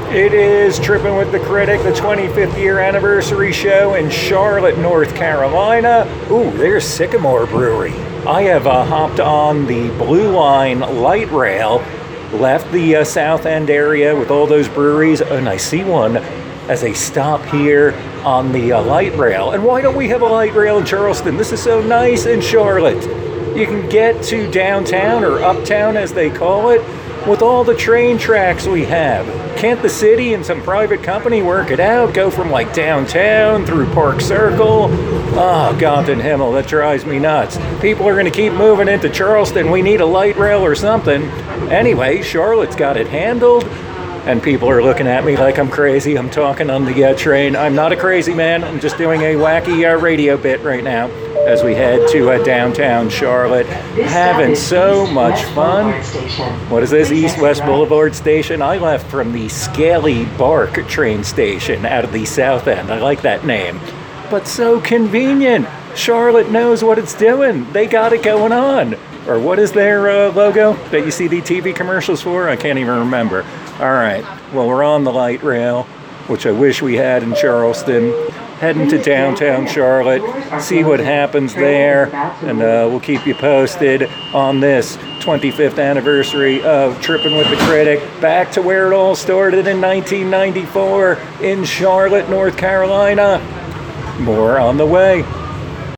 It is Tripping with the Critic, the 25th year anniversary show in Charlotte, North Carolina. Ooh, there's Sycamore Brewery. I have hopped on the Blue Line light rail, left the South End area with all those breweries, and I see one as a stop here on the light rail. And why don't we have a light rail in Charleston? This is so nice in Charlotte. You can get to downtown, or uptown as they call it, with all the train tracks we have. Can't the city and some private company work it out? Go from like downtown through Park Circle? Oh, God in Himmel, that drives me nuts. People are going to keep moving into Charleston. We need a light rail or something. Anyway, Charlotte's got it handled. And people are looking at me like I'm crazy. I'm talking on the train. I'm not a crazy man. I'm just doing a wacky radio bit right now as we head to downtown Charlotte. Having so much fun. What is this? East-West Boulevard Station? I left from the Scaly Bark train station out of the South End. I like that name. But so convenient. Charlotte knows what it's doing. They got it going on. Or what is their logo that you see the TV commercials for? I can't even remember. All right, well, we're on the light rail, which I wish we had in Charleston. Heading to downtown Charlotte, see what happens there, and we'll keep you posted on this 25th anniversary of Tripping with the Critic. Back to where it all started in 1994 in Charlotte, North Carolina. More on the way.